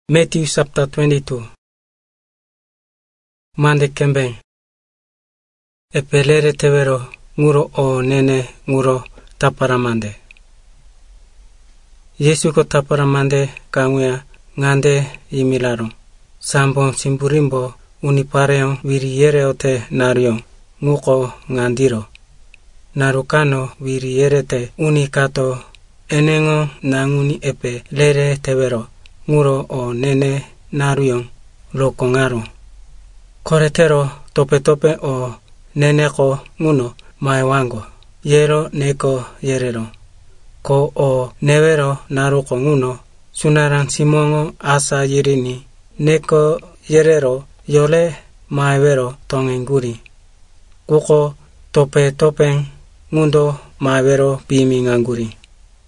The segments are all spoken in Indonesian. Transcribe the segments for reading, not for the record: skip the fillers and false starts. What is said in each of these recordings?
Matthew chapter 22. Mande kembeng. Epelere tevero nguro o nene nguro taparamande. Yesu ko taparamande kanguya ngande yimilaro. Sambon simburimbo unipareon wiri yereote narion nguko ngandiro. Narukano wiri yerete unikato enengo nanguni epe lere tevero. Nguro o nene narion lokongaro. Koretero tope o neneko nguno maewango. Yero neko yerero. Ko o nevero naruko nguno sunaran simongo asa yirini. Neko yerero yole maevero tongenguri. Kuko tope ngundo maevero bimi nganguri.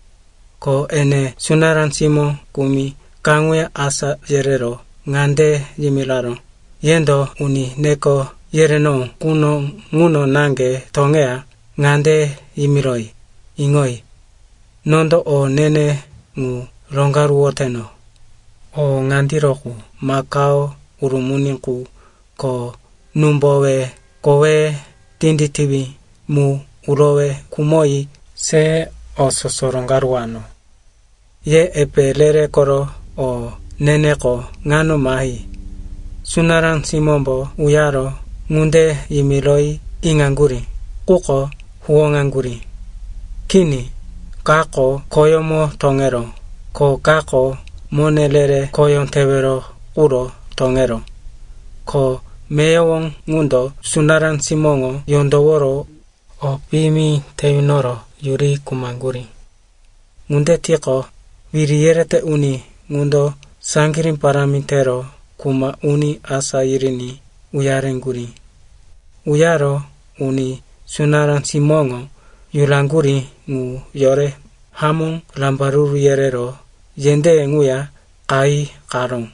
Ko ene sunaran simon kumi kanguya asa yerero ngande yimilaro. Yendo uni neko yereno kuno nguno nange tongea ngande yimiroi. Ingoi. Nondo o nene ngu rongaruoteno. O ngandiroku makao urumuninku ko numbowe kowe tinditibi mu urowe kumoi se o sosorongaruano. Ye epelere koro o neneko ngano mahi. Sunaran simombo uyaro ngunde yimiloi inganguri. Kuko huonganguri. Kini kako koyomo tongero. Ko kako monelere koyon tevero uro tongero. Ko meyowong ngundo sunaran simongo yondoworo o pimi teyunoro yuri kumanguri. Ngunde tiko wiri yerete uni ngundo sangirin paramintero kuma uni asa yirini uyarenguri. Uyaro uni sunaran simongo yulanguri ngu yore hamon lambaruru yerero yende nguya kai karong.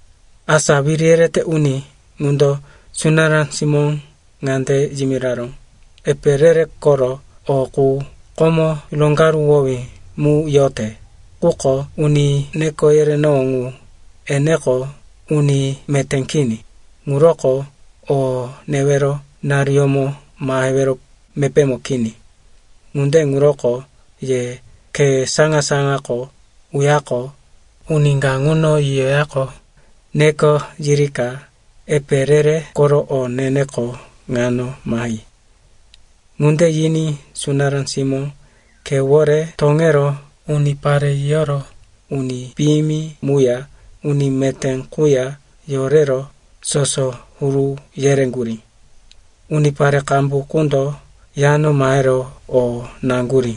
Asa wiri yerete uni ngundo sunaran simon ngande yimirarong. Eperere koro o ku komo longaru wowi mu yote. Kuko uni neko yereno ngu eneko uni metenkini. Nguroko o nevero nariomo mahevero mepemo kini. Ngunde nguroko ye ke sanga ko uyako uninga nguno yeyako neko yirika eperere koro o neneko ngano mahi. Ngunde yini sunaran simon ke wore tongero uni pare yoro uni pimi muya uni meten kuya yorero soso huru yerenguri. Uni pare kambu kundo yano maero o nanguri.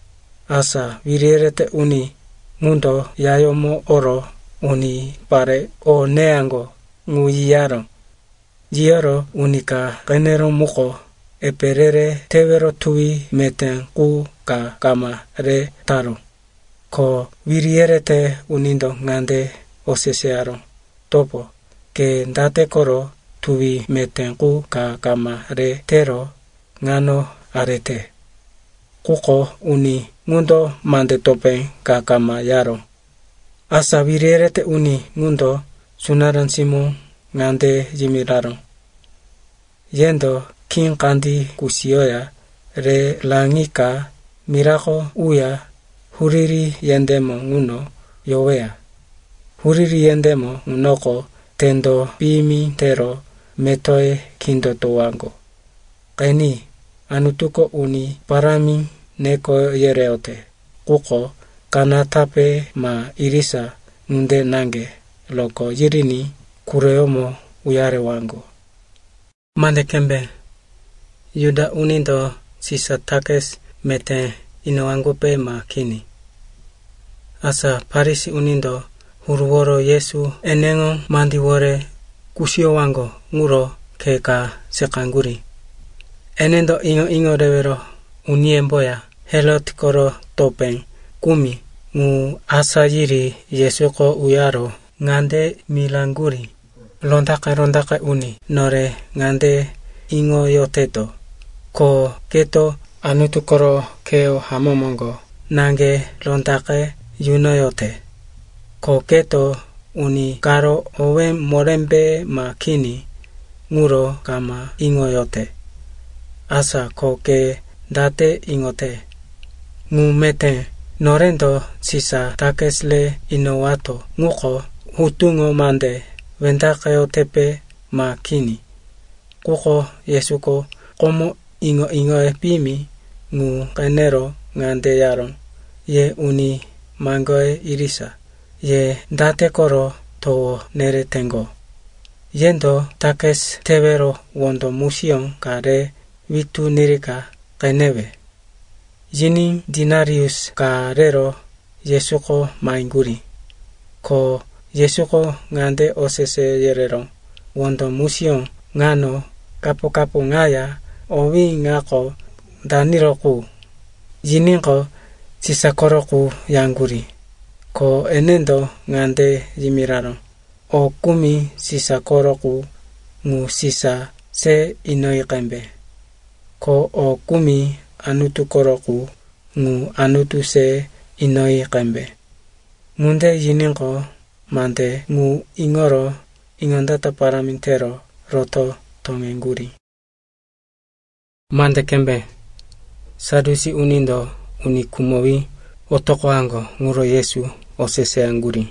Asa wirierete uni mundo yayomo oro uni pare o neango nguyiyaro. Yoro unika genero muko eperere tevero tui meten ku ka kama re taro. Ko wirierete unindo ngande osesearo. Topo ke ndate koro tui meten ku ka kama re tero ngano arete. Kuko uni ngundo mande tope ka kama yaro. Asa wirierete uni ngundo sunaran simon ngande yimiraro. Yendo kin kandi kusioya re langika mirako uya huriri yendemo nguno yowea. Huriri yendemo unoko tendo pimi tero metoe kindo towango. Kaini anutuko uni parami neko yereote. Kuko kanatape ma irisa ngunde nange loko yirini kureomo uyare wango. Mande kembe. Yuda unindo sisa takes mete inoangope ma kini. Asa parisi unindo huruworo Yesu enengo mandiwore kusio wango nguro keka sekanguri. Enendo ingo revero uniemboya helot koro topen kumi ngu asa yiri Yesu ko uyaro ngande milanguri. Rondake uni nore ngande ingo yoteto. Ko keto anutukoro keo hamomongo nange rondake yuno yote. Ko keto uni karo owe morembe ma kini nguro kama ingoyote. Asa koke date ingote. Ngumete norendo sisa takesle inowato nguko hutungo mande vendakeo tepe ma kini. Kuko Yesuko komo ingo pimi ngu kanero ngande yaron ye uni mangoe irisa ye date koro to nere tengo. Yendo takes tevero wondo musion kare vitu nirika kaneve. Yini dinarius karero Yesuko mainguri. Ko Yesuko ngande osese yerero wondo musion ngano kapo ngaya owi ngako daniroku. Yininko sisakoroku yanguri. Ko enendo ngande yimiraro. O kumi sisakoroku ngu sisa se inoi kembe. Ko o kumi anutu koroku ngu anutu se inoi kembe. Munde yininko mande ngu ingoro ingandata paramintero roto tongenguri. Mande kembe. Sadusi unindo unikumowi otoko ango nguro Yesu osese anguri.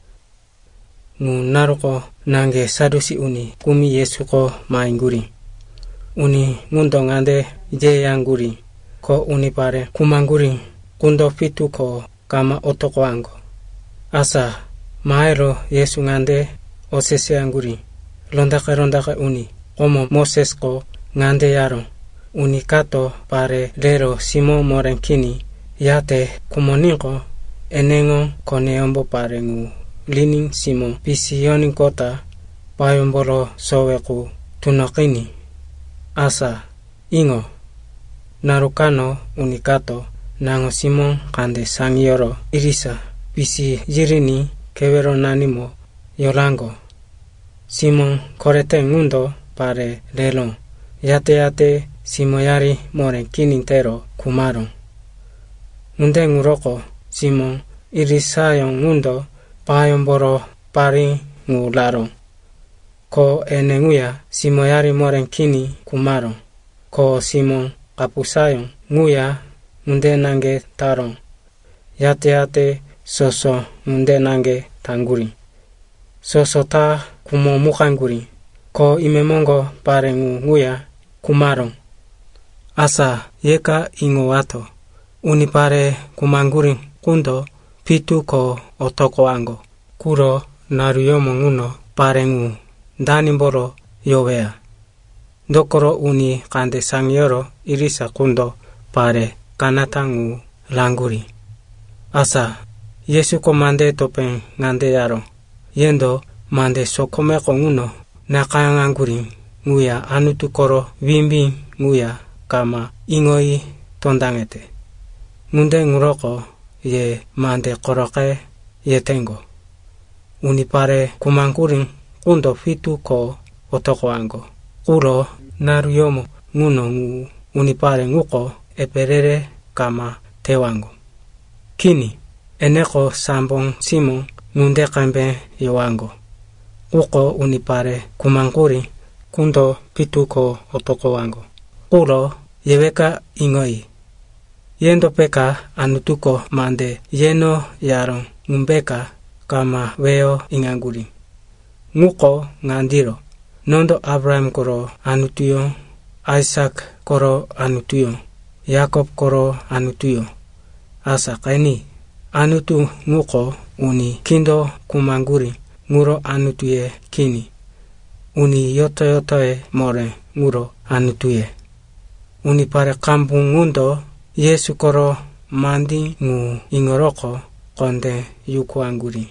Ngu naruko nange sadusi uni kumi Yesu ko mainguri. Uni ngundo ngande je anguri. Ko uni pare kumanguri kundo fitu ko kama otoko ango. Asa maero Yesu ngande osese anguri. Rondake uni. Komo Moses ko ngande yaro. Uni kato pare lero simo morenkini. Yate kumoniko enengo koneombo pare ngu. Lining simo pisi yoning kota payomboro soweku tunokini. Asa ingo narukano unikato nango simo kande sangioro irisa pisi yirini kewero nanimo yorango. Simon korete ngundo pare lelo. Yate simo yari moren kinintero kumaro. Ngunde nguroko Simon irisayon ngundo payomboro pari ngularo. Ko enenguya simo yari moren kini kumaro. Ko Simon kapusayon nguya ngunde nange taron. Yate soso ngunde nange tanguri. Soso ta kumo mukanguri. Ko imemongo pare nguya kumaro. Asa yeka ingowato. Unipare kumanguri kundo pitu ko otoko ango. Kuro naruyomo nguno pare ngu danimboro yowea. Dokoro uni kande sangioro irisa kundo pare kanata ngu languri. Asa Yesu ko mande topen ngande yaro. Yendo mande sokomeko nguno nakayanganguri nguya anutu koro wimbi nguya kama ingoi tondangete. Ngunde nguroko ye mande koroke ye tengo. Unipare kumanguri kundo fitu ko otoko ango. Kuro naruyomo nguno ngu unipare nguko eperere kama tewango. Kini eneko sambong Simon ngunde kambe yowango. Uko unipare kumanguri kundo fitu ko otoko ango. Kuro yeweka ingoi. Yendo peka anutuko mande yeno yaron ngumbeka kama weo inganguri. Nguko ngandiro. Nondo Abraham koro anutuyo. Isaac koro anutuyo. Jacob koro anutuyo. Asa kaini anutu nguko uni kindo kumanguri nguro anutuye kini. Uni yotoe more nguro anutuye. Uni pare kampung ngundo Yesu koro mandi ngu ingoroko konde yuku anguri.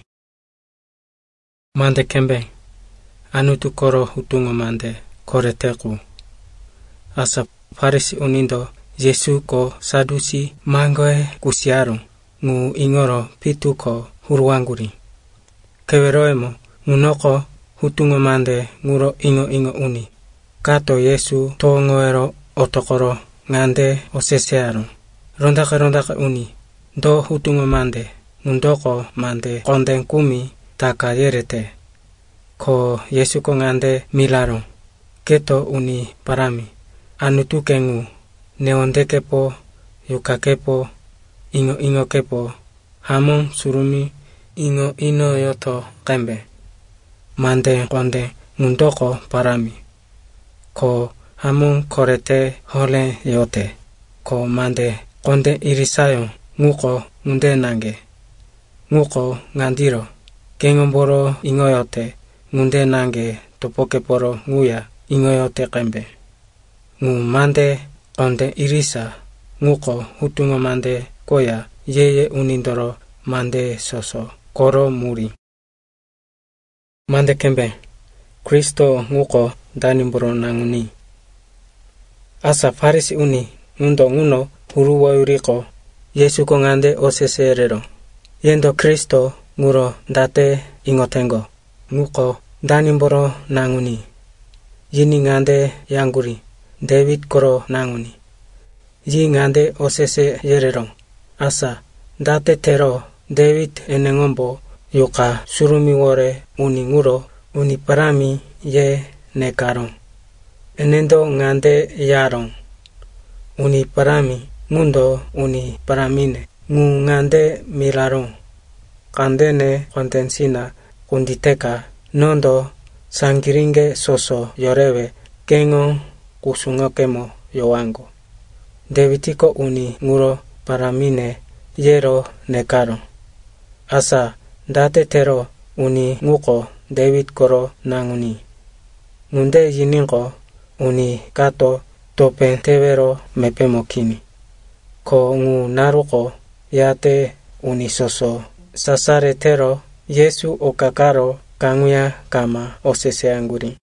Mande kembe. Anutu koro hutungo mande koreteku. Asa Farisi unindo Yesu ko sadusi mangoe kusiaro ngu ingoro pitu ko huruanguri. Keweroemo ngunoko hutungo mande nguro ingo uni. Kato Yesu tongoero otokoro ngande osesearo. Rondake uni. Do hutungo mande. Ngundoko mande konden kumi taka yerete. Ko Yesu ko ngande milaro. Keto uni parami. Anutu kengu. Neonde kepo. Yuka kepo. Ingo kepo. Hamon surumi. Ingo ino yoto kembe. Mande konde ngundoko parami. Ko hamon korete hole yote. Ko mande konde irisayo nguko ngunde nange. Nguko ngandiro. Kengomboro ingoyote ngunde nange topokeporo nguya ingoyote kembe. Ngu mande konde irisa nguko hutungo mande koya yeye unindoro mande soso koro muri. Mande kembe. Kristo nguko danimboro nanguni. Asa Farisi uni nguno huruwa uriko Yesu ko ngande oseserero. Yendo Kristo nguro date ingotengo. Nguko danimboro nanguni. Yini ngande yanguri. David koro nanguni. Yi ngande osese yerero. Asa date tero David enengombo yuka surumi wore uni nguro uni parami ye nekaron. Enendo ngande yaron. Uni parami mundo uni paramine. Ngu ngande milaron. Kandene kontensina kunditeka nondo sangiringe soso yorewe kengo kusungokemo yowango. Debitiko uni nguro paramine yero nekaro. Asa date tero uni nguko David koro nanguni. Ngunde yininko uni kato tope tevero mepemokini. Ko ngu naruko yate uni soso sasare tero Yesu okakaro kanguya kama osese anguri.